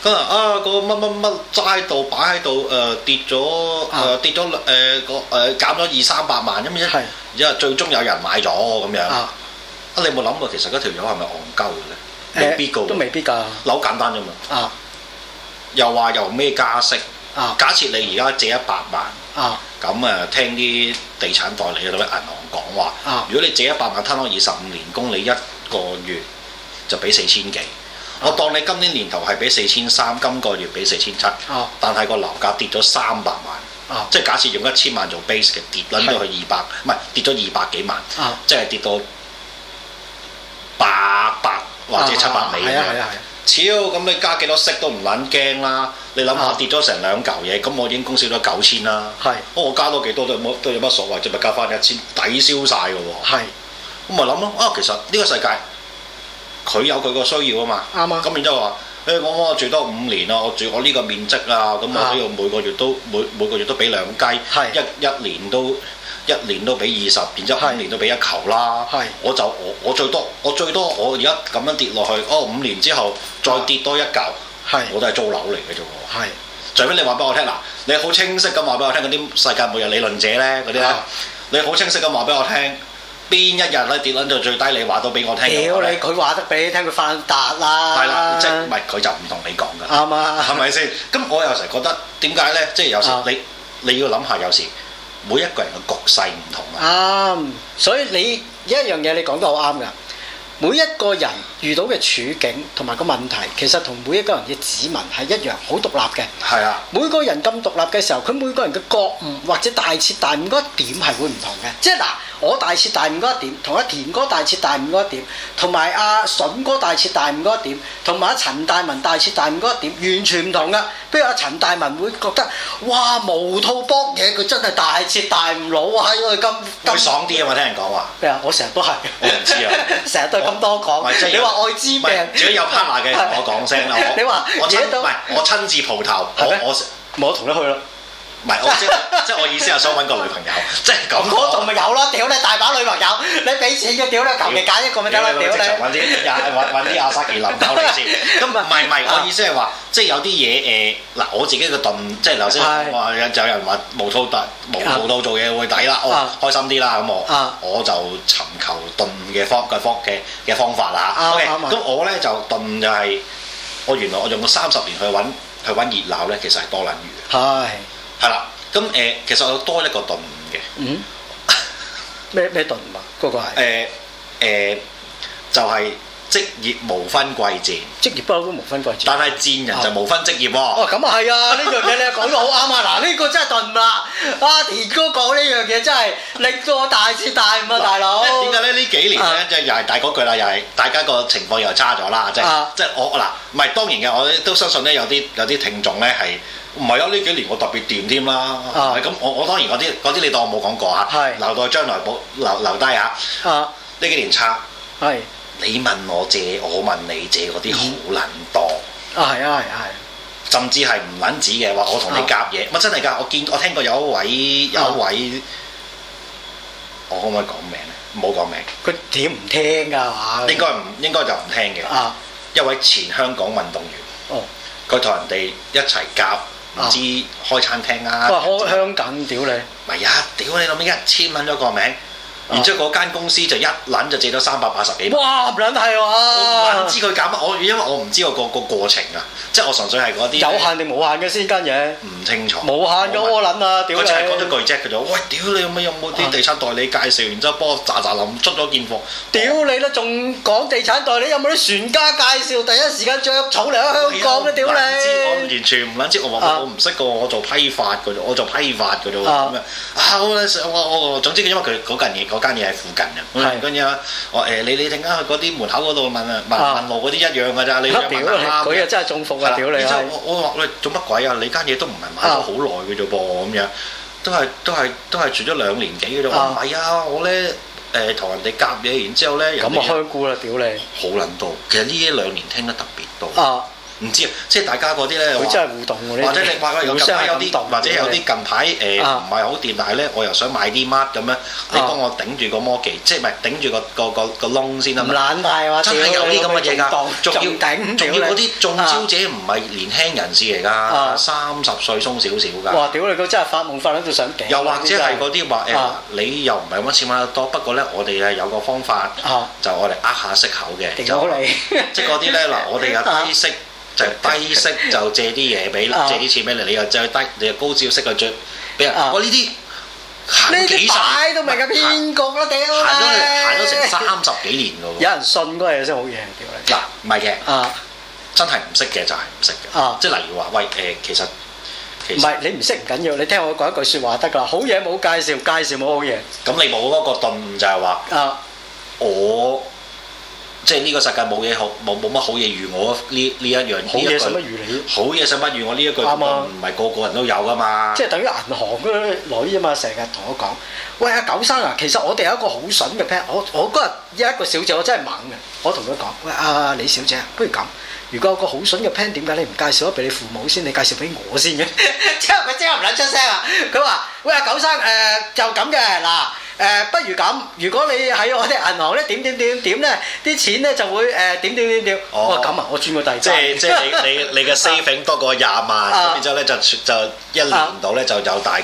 咁個乜乜乜齋度擺喺度跌咗減咗200-300萬咁樣，然後最終有人買咗咁樣。你有冇諗過其實嗰條友係咪戇鳩嘅咧？未必㗎喎， 都未必㗎。 好簡單啫嘛。又話由咩加息？假設你而家借100萬，咁聽啲地產代理或者銀行講話，如果你借100萬攤開25年供，你一個月就俾4000幾。我當你今年年頭係俾4300，今個月俾4700，但係個樓價跌咗300萬，即係假設用1000萬做 base 嘅，跌撚咗去200，唔係跌咗200幾萬，即係跌到800或者700尾咁樣。超咁你加幾多息都唔撚驚啦！你諗下跌咗成2嚿嘢，咁我已經供少咗9000啦。我加多幾多都有乜所謂，即係咪加翻1000抵消晒嘅喎。咁咪諗咯，其實呢個世界佢有佢個需要啊嘛。啱啊。咁然之後話我住多5年啊，我住我呢個面積啊，咁我呢個每個月都俾2雞，一年都俾20，然之後5年都俾1球啦。我最多我而家咁樣跌落去，5年之後再跌多1嚿，我都係租樓嚟嘅啫喎。最尾你話俾我聽嗱，你好清晰咁話俾我聽嗰啲世界末日理論者咧嗰啲咧，你好清晰咁話俾我聽，邊一日咧跌撚到最低，你話到俾我聽。屌你，佢話得俾你聽，佢發達啦。係啦，即係唔係佢就唔同你講㗎。啱啊，係咪先？咁我有時覺得點解咧？即係有時你要諗下，有時每一個人嘅局勢唔同啊。啱，所以你一樣嘢你講得好啱㗎。每一個人遇到嘅處境同埋個問題，其實同每一個人嘅指紋係一樣，好獨立嘅。係啊，每個人咁獨立嘅時候，佢每個人嘅覺悟或者大徹大悟嗰一點係會唔同嘅。即係嗱，我大徹大悟嗰一點，同阿田哥大徹大悟嗰一點，同埋阿筍哥大徹大悟嗰一點，同埋阿陳大文大徹大悟嗰一點，完全唔同噶。譬如阿陳大文會覺得，哇無套搏嘢，佢真係大徹大悟佬啊！佢咁爽啲啊嘛，聽人講話。咩啊？我成日都係。我唔知啊。成日都咁多講。你話愛滋病，如果有 partner 嘅，同我講聲啦。你話我親自蒲頭，我同你去咯。唔係，我即係我意思係想揾個女朋友，即係咁。嗰度咪有咯，屌你大把女朋友，你俾錢嘅，屌你求其揀一個咪得啦，屌你。揾啲阿沙奇林溝你先。咁唔係，我意思係話，即係有啲嘢嗱，我自己嘅頓，即係頭先話有人話無套做嘢會抵啦，開心啲啦，咁我就尋求頓嘅方法啦。OK，咁我咧就頓就係我原來我用咗30年去揾熱鬧咧，其實係多撚餘。係啦，咁其實我多一個頓嘅。咩頓啊？嗰個係就係職業無分貴賤。職業不嬲都無分貴賤。但係賤人就無分職業喎。咁啊係啊！呢樣嘢你講得好啱啊！嗱，呢個真係頓啦。田哥講呢樣嘢真係令到我大徹大悟啊，大佬。點解咧？呢幾年咧，即係又係大嗰句啦，又係大家個情況又差咗啦，即係我嗱，唔係當然嘅，我都相信咧有啲聽眾咧係。唔係啊！呢幾年我特別掂添啦，咁我當然嗰啲你當我冇講過嚇，留待將來留低嚇。呢幾年差，你問我借，我問你借嗰啲好撚多。係啊！甚至係唔撚止嘅話，我同你夾嘢，乜真係㗎？我聽過有一位，我可唔可以講名咧？唔好講名。佢點唔聽㗎嘛？應該就唔聽嘅。一位前香港運動員，佢同人哋一齊夾。唔知開餐廳啊！開香港屌你！咪屌你諗起1000蚊咗個名，然之後嗰間公司就一撚就借咗380幾萬。哇！唔撚係喎！我唔知佢搞乜，因為我唔知個過程啊，即係我純粹係嗰啲有限定無限嘅先間嘢。唔清楚。無限咗我撚啊！屌你！佢就係講咗句啫，佢就喂屌你有冇啲地產代理介紹，然之後幫我喳臨出咗件貨。屌你啦！仲講地產代理有冇啲船家介紹？第一時間著草嚟喺香港嘅屌你！我完全唔撚知，我話我唔識嘅喎，我做批發嘅啫，咁樣我總之因為佢嗰間嘢喺附近嘅，跟住我你陣間去嗰啲門口嗰度問路嗰啲一樣㗎咋，你問啱佢啊真係中伏啊！屌你！然之後我話喂做乜鬼啊？你間嘢都唔係買咗好耐嘅啫噃，咁樣都係住咗2年幾嘅啫。唔係啊，我咧同人哋夾嘢，然之後咧咁啊香菇啦！屌你！好撚多，其實呢2年聽得特別多。 唔知啊，即係大家嗰啲咧， 佢真係互動喎， 或者你話有近排有啲，或者有啲近排唔係好掂，但係咧我又想買啲乜咁樣，你幫我頂住個摩記，即係唔係頂住個窿先啊嘛？ 唔懶派話， 真係有啲咁嘅嘢㗎，仲要嗰啲中招者唔係年輕人士嚟㗎，30歲鬆少少㗎。 哇！屌你個真係發夢發喺度想頸。 又或者係嗰啲話你又唔係揾錢揾得多，不過咧我哋係有個方法，就我哋下息口嘅，即係嗰啲咧嗱，我哋有低息。就低息就借啲嘢俾，借啲錢俾你，你又再低，你又高招息就追俾人。我呢啲行咗幾十年， 擺到明嘅騙局啦，屌！ 行咗成30幾年㗎喎。 有人信嗰嘢真係好嘢，屌你！ 嗱，唔係嘅，真係唔識嘅就係唔識嘅。即係例如話，喂其實唔係你唔識唔緊要，你聽我講一句説話得㗎啦。好嘢冇介紹，介紹冇好嘢。 咁你冇嗰個頓悟就係話，我。即係呢個世界冇嘢好，冇乜好嘢如我呢一樣。好嘢使乜如你？好嘢使乜如我呢一句？啱啊！唔係個人都有㗎嘛。即係等於銀行嗰啲女啊嘛，成日同我講：喂阿九生啊，其實我哋有一個好筍嘅 plan。我嗰日有一個小姐，我真係猛嘅。我同佢講：喂阿李小姐，不如咁，如果有個好筍嘅 plan，點解你唔介紹咗俾你父母先？你介紹俾我先嘅。之後佢即刻唔撚出聲啊！佢話：喂阿九生就咁嘅嗱。不如咁，如果你喺我哋銀行咧點咧，啲錢咧就會點。我話咁啊，我轉個第二間。即係你嘅 saving 多過20萬，咁然之後咧就一年度咧就有大概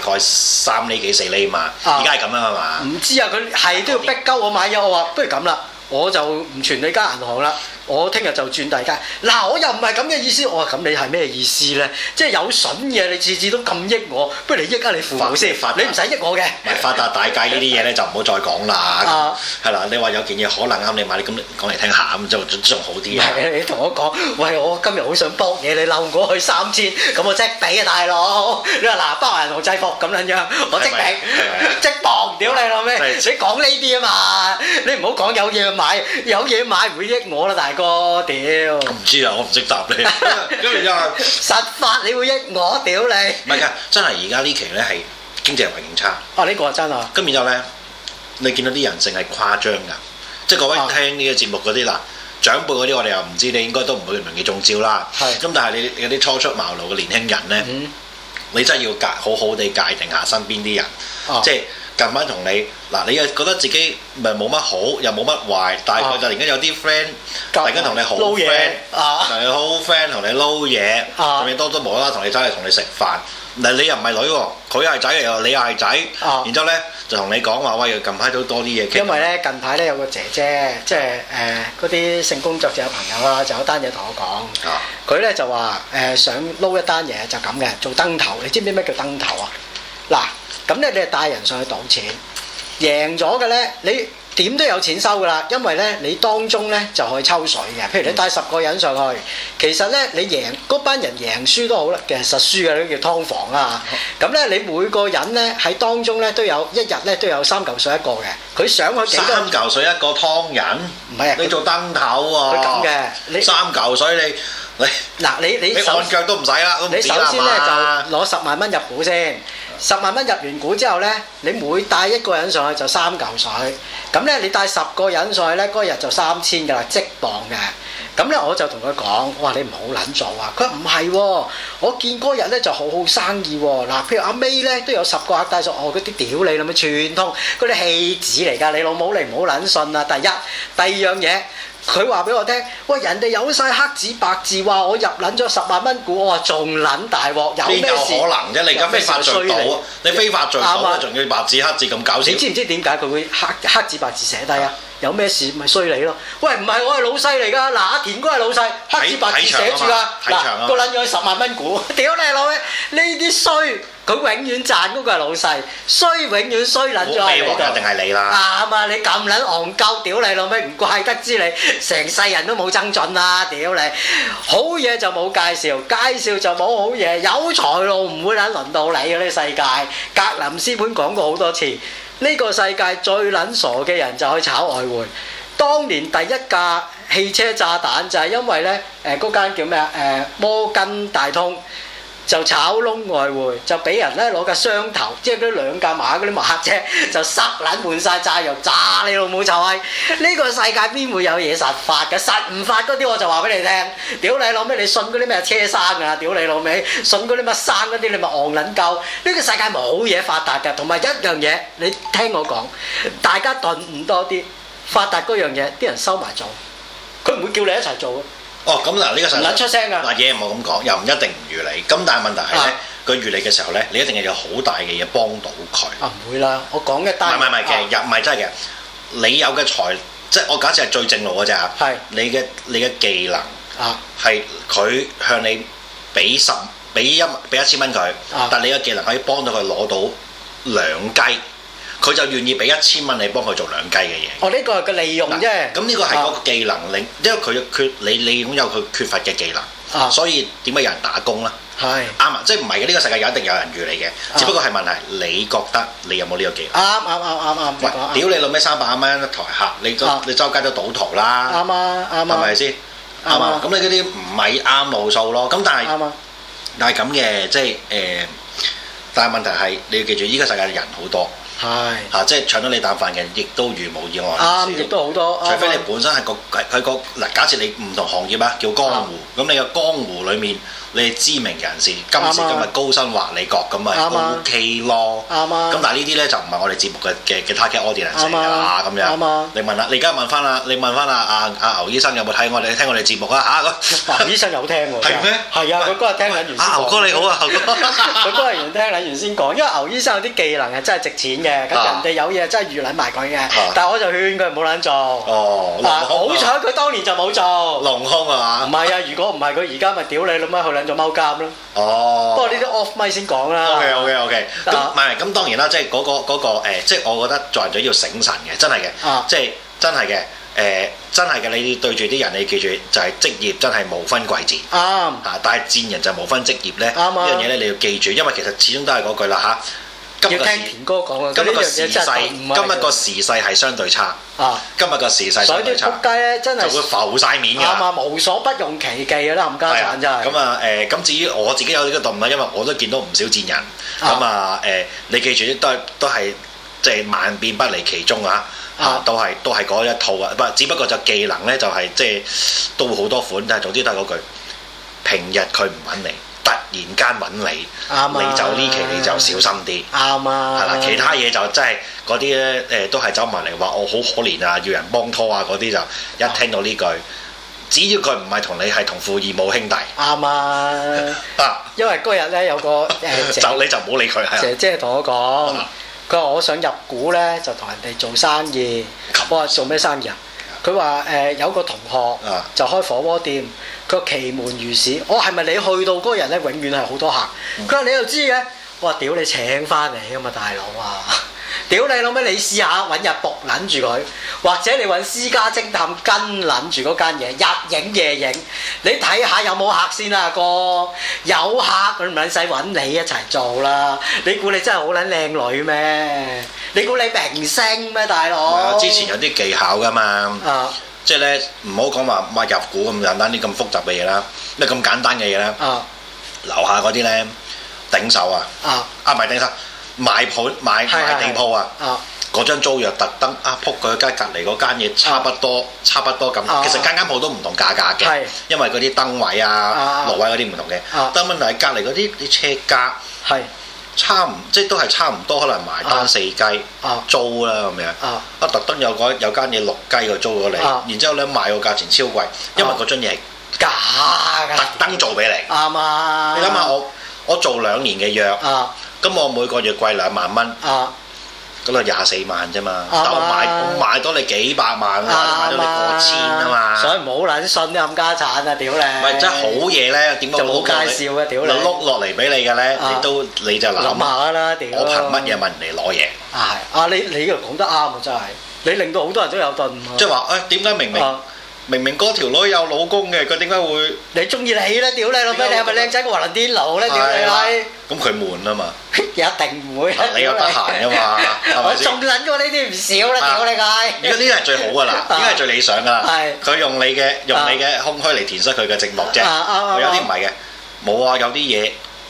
3厘幾4厘嘛。而家係咁樣係嘛？唔知啊，佢係都要逼鳩我買嘢。我話不如咁啦，我就唔存你間銀行啦。我聽日就轉第二間。嗱，我又唔係咁嘅意思。我話咁你係咩意思咧？即係有筍嘢，你次次都咁益我，不如你益下你父母先。你唔使益我嘅。唔係發達大計呢啲嘢咧，就唔好再講啦。係啦，你話有件嘢可能啱你買，你咁講嚟聽下咁就仲好啲啊。你同我講，喂，我今日好想搏嘢，你嬲我去3000，咁我即俾啊大佬。你話嗱，包銀行制服咁撚樣，我即俾，即搏，屌你老味！你講呢啲啊嘛，你唔好講有嘢買，有嘢買唔會益我啦，大哥。屌！我唔知啊，我唔識答你。跟住之後，實發你會益我，屌你！唔係㗎，真係而家呢期咧係經濟環境差。呢個係真啊！跟住之後咧，你見到啲人淨係誇張㗎，即係各位聽呢個節目嗰啲嗱，長輩嗰啲我哋又唔知，你應該都唔會容易中招啦。咁但係你有啲初出茅廬嘅年輕人咧，你真係要好好地界定下身邊啲人，即係。近排同你嗱，你又覺得自己咪冇乜好，又冇乜壞，但係佢突然間有啲 friend，突然間同你好 friend，同你好 friend，同你撈嘢，仲要多無啦啦同你走嚟同你食飯。嗱，你又唔係女喎，佢係仔嚟喎，你又係仔，然之後咧就同你講話，喂，近排都多啲嘢傾。因為咧近排咧有個姐姐，即係嗰啲性工作者有朋友啦，就有單嘢同我講，佢咧就話想撈一單嘢就咁嘅，做燈頭。你知唔知咩叫燈頭啊？嗱。咁咧，你係帶人上去賭錢，贏咗嘅咧，你點都有錢收噶啦，因為咧你當中咧就可以抽水嘅。譬如你帶10個人上去，其實咧你贏嗰班人贏輸都好啦，其實實輸嘅都叫劏房啦。咁咧你每個人咧喺當中咧都有一日咧都有3嚿水一個嘅。佢上去幾多？3嚿水一個劏人？唔係啊，你做燈頭喎。佢咁嘅，你3嚿水你嗱你按腳都唔使啦，你首先咧就攞10萬蚊入股先。10萬蚊入完股之後呢，你每帶一個人上去就3嚿水，咁呢，你帶10個人上去呢，嗰日就3000㗎啦，即磅嘅。咁呢，我就同佢講，我話你唔好撚做啊！佢話唔係喎，我見嗰日呢就好好生意喎。嗱，譬如阿 May 呢都有10個客帶上，嗰啲屌你老味串通，嗰啲戲子嚟㗎，你老母你唔好撚信啊！第一，第二樣嘢。佢話俾我聽，喂，人哋有晒黑紙白字話我入撚咗10萬蚊股，我話仲撚大鑊，有咩事？邊有可能啫？你而家非法聚賭，你非法聚賭仲要白紙黑字咁搞笑？你知唔知點解佢會黑紙白字寫低啊？有咩事咪衰你咯？喂，唔係我係老細嚟㗎，嗱，阿田哥係老細，黑紙白字寫住㗎，嗱，個撚咗10萬蚊股，屌你老味，呢啲衰！佢永遠賺嗰個係老細，衰永遠衰撚咗喺你度。一定係你啦。啱啊！你咁撚戇鳩，屌你老味，唔怪得知你成世人都冇增進啦！屌你，好嘢就冇介紹，介紹就冇好嘢，有財路唔會撚輪到你嘅呢世界。格林斯潘講過好多次，呢個世界最撚傻嘅人就去炒外匯。當年第一架汽車炸彈就係因為呢嗰間叫咩啊？摩根大通。 就炒窿外匯，就俾人咧攞架雙頭，即係嗰兩架馬嗰啲馬車，就塞撚滿晒炸藥，炸你老母就係、呢個世界邊會有嘢實發嘅？實唔發嗰啲我就話俾你聽，屌你老味，你信嗰啲咩車生啊？屌你老味，信嗰啲乜生嗰啲你咪戇撚鳩。呢個世界冇嘢發達㗎，同埋一樣嘢，你聽我講，大家頓悟多啲，發達嗰樣嘢啲人收埋做，佢唔會叫你一齊做嘅。 哦，咁嗱，呢個唔撚出聲㗎。 嗱嘢唔好咁講，又唔一定唔預你。咁但係問題係咧，佢預你嘅時候咧，你一定係有好大嘅嘢幫到佢。 唔會啦，我講一單。 唔係嘅，又唔係真係嘅。你有嘅財，即係我假設係最正路嗰隻啊。 係。 你嘅技能係佢向你俾1000蚊佢，但係你嘅技能可以幫到佢攞到兩雞。佢就願意俾1000蚊你幫佢做兩雞嘅嘢。 哦，呢個係個利用啫。 咁呢個係嗰個技能令，因為佢你擁有佢缺乏嘅技能，所以點解有人打工啦？ 係啱啊！即係唔係嘅？呢個世界一定有人預你嘅，只不過係問題你覺得你有冇呢個技能？ 啱。 喂，屌你老味300蚊一台客，你周街都賭徒啦。 啱啊， 係咪先？啱啊！咁你嗰啲唔係啱路數咯。咁但係咁嘅，即係但係問題係你要記住，依個世界人好多。 係即係搶到你啖飯嘅人，亦都如無意外。 亦都好多。 除非你本身係個嗱，假設你唔同行業啊，叫江湖，咁你個江湖裡面你係知名人士，今時今日高薪華利國咁咪 OK 咯。咁但係呢啲咧就唔係我哋節目嘅 target audience 嚟㗎啦，咁樣。你問啦，你而家問翻阿牛醫生有冇睇聽我哋節目啊？ 牛醫生有聽喎。係咩？係啊，佢嗰日聽緊完先講。 牛哥你好啊，牛哥。 佢嗰日聽緊完先講，因為牛醫生有啲技能係真係值錢嘅。咁人哋有嘢真係預撚埋佢嘅，但係我就勸佢唔好撚做。好彩佢當年就冇做。隆胸啊嘛？唔係啊，如果唔係佢而家咪屌你老媽去撚咗踎監咯。不過呢啲 off 咪先講啦。OK。咁唔係咁當然啦，即係嗰個即係我覺得做人就要醒神嘅，真係嘅，即係真係嘅。真係嘅，你對住啲人，你記住就係職業真係無分貴賤。但係賤人就無分職業咧。呢樣嘢咧你要記住，因為其實始終都係嗰句啦嚇。要聽田哥講啊！今日個時勢係相對差。今日個時勢相對差。所以啲仆街咧真係就會浮晒面㗎。啱啊！無所不用其技啊！冚家產真係。咁至於我自己有呢個動物，因為我都見到唔少賤人。你記住都係即係萬變不離其宗啊！都係嗰一套啊！只不過就技能咧就係即係都好多款，但係總之都係嗰句，平日佢唔揾你。突然間揾你，你就呢期你就小心啲。啱啊，係啦，其他嘢就真係嗰啲咧都係走埋嚟話我好可憐啊，要人幫拖啊嗰啲就一聽到呢句，只要佢唔係同你係同父異母兄弟。啱啊，因為嗰日咧有個就你就唔好理佢。姐姐同我講，佢話我想入股咧就同人哋做生意。我話做咩生意啊？佢話有個同學就開火鍋店。佢話奇門如市，我係咪你去到嗰日咧，永遠係好多客？佢話你又知嘅，我話屌你請翻嚟㗎嘛，大佬啊！屌你老味，你試下揾日仆撚住佢，或者你揾私家偵探跟撚住嗰間嘢，日影夜影，你睇下有冇客先啊哥？有客佢唔撚使揾你一齊做啦！你估你真係好撚靚女咩？你估你明星咩，大佬？之前有啲技巧㗎嘛。即係咧，唔好講話入股咁簡單啲咁複雜嘅嘢啦，咩咁簡單嘅嘢啦。樓下嗰啲咧頂手啊，唔係頂手，賣地鋪啊，嗰張租約特登撲佢間隔離嗰間嘢差不多咁。其實間鋪都唔同價格嘅，因為嗰啲燈位啊、爐位嗰啲唔同嘅。但問題係隔離嗰啲車價即係都係差唔多，可能埋單4雞租啦咁樣。特登有間嘢6雞個租咗你，然之後咧賣個價錢超貴，因為嗰張嘢係假㗎，特登做俾你。啱啊！你諗下我做2年嘅約，咁我每個月貴2萬蚊，咁啊24萬啫嘛。但我賣多你幾百萬啊，賣到你過千啊嘛。所以唔好撚信啲冚家產啊！屌你！唔係真係好嘢咧，點解就冇介紹嘅？屌你！碌落嚟俾你嘅咧，你就諗下啦！屌！我憑乜嘢問人哋攞嘢？你呢個講得啱啊！真係，你令到好多人都有頓。即係話點解明明嗰條女有老公嘅，佢點解會？你中意你咧？屌你老味！你係咪靚仔過華倫天奴咧？屌你閪！咁佢悶啊嘛！一定唔會。你又得閒啊嘛？我仲撚過呢啲唔少啦！屌你閪！而家呢啲係最好噶啦，呢啲係最理想噶啦。佢用你嘅空虛嚟填塞佢嘅寂寞啫。有啲唔係嘅，冇啊！有啲嘢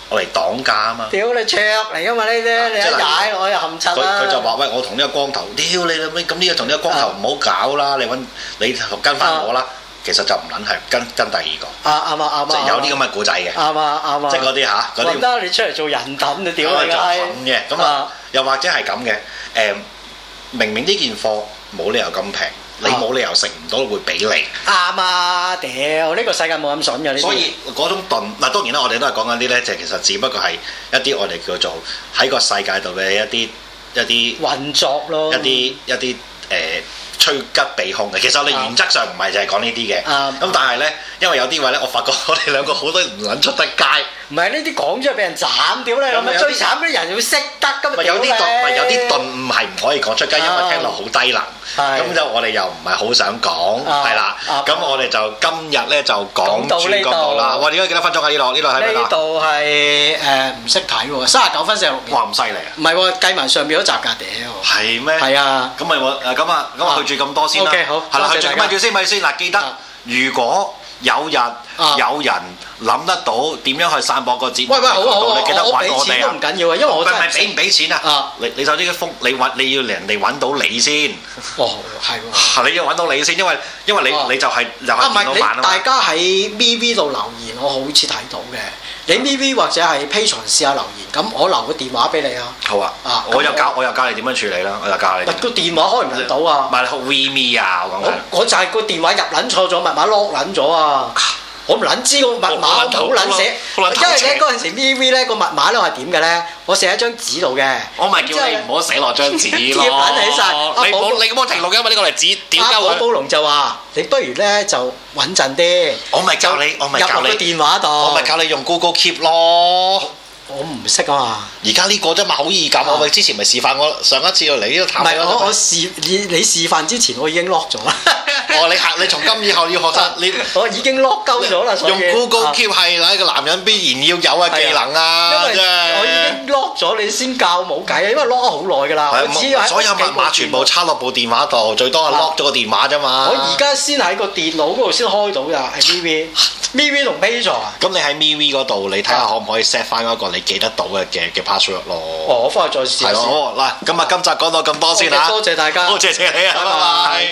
我嚟擋架啊嘛。 屌你卓嚟噶嘛呢啲，你一踩我又冚柒啦。 佢就話：喂，我同呢個光頭，屌你老味，咁呢個同呢個光頭唔好搞啦，你跟翻我啦。其實就唔撚係跟第二個。 啱即係有啲咁嘅古仔嘅。 啱即係嗰啲嚇，嗰啲。 唔得，你出嚟做人抌你屌你做冚嘅，咁啊，又或者係咁嘅，明明呢件貨冇理由咁平，你冇理由食唔到會俾你。 啱啊！屌，呢個世界冇咁筍嘅呢啲。 所以嗰種頓嗱，當然啦，我哋都係講緊啲咧，就其實只不過係一啲我哋叫做喺個世界度嘅一啲運作咯， 一啲趨吉避凶嘅。其實我哋原則上唔係就係講呢啲嘅。咁但係咧，因為有啲位咧，我發覺我哋兩個好多唔撚出得街。唔係呢啲講出嚟俾人斬屌你，咁最慘嗰啲人要識得㗎嘛。 有啲頓唔係唔可以講出街，因為聽落好低能。咁就我哋又唔係好想講，係啦。咁我哋就今日咧就講到呢度啦。我哋而家幾多分鐘啊？呢度係咪啊？ 呢度係唔識睇喎，39分46秒。 哇！咁犀利啊！ 唔係喎，計埋上邊嗰集㗎屌。 係咩？ 係啊。 咁咪咁去住咁多先啦。 OK 好。 係啦，去住咪住先嗱，記得如果有人諗得到點樣去散播個節目， 好， 你記得揾我哋啊！ 我俾錢都唔緊要啊，因為我真係俾唔俾錢啊？你首先嘅風，你要人哋揾到你先。 哦，係喎。 你要揾到你先，因為你就係又係見到慢啊嘛。 大家喺 MeWe 度留言，我好似睇到嘅。你 MeWe 或者係 Patreon 試下留言，咁我留個電話俾你啊。好啊。我又教你點樣處理啦，我又教你。個電話開唔入到啊？唔係 WeMe 啊，我講緊。我就係個電話入撚錯咗，密碼 lock 撚咗啊！我唔撚知個密碼好撚寫，因為咧嗰陣時 MeWe 咧個密碼咧我係點嘅咧？我寫喺張紙度嘅。我咪叫你唔好寫落張紙咯。貼撚起曬。你冇停錄嘅嘛？呢個嚟紙點交佢？阿寶龍就話：你不如咧就穩陣啲。我咪教你入個電話度。我咪教你用 Google Keep 咯。我唔識啊嘛！而家呢個啫嘛，好易撳。我之前咪示範，我上一次嚟呢度探。唔係我你示範之前，我已經 lock 咗啦。你從今以後要學習我已經 lock 鳩咗啦。用 Google Keep 係嗱，一個男人必然要有嘅技能啊！因為我已經 lock 咗，你先教冇計啊！因為 lock 咗好耐㗎啦。所有密碼全部插落部電話度，最多係 lock 咗個電話啫嘛。我而家先喺個電腦嗰度先開到㗎，係 MeWe 同 Patreon 啊。咁你喺 MeWe 嗰度，你睇下可唔可以 set 翻嗰個你記得到嘅 password 咯。我翻去再試下。係咯，嗱，今集講到咁多先啦。多謝大家。多謝你啊，拜拜。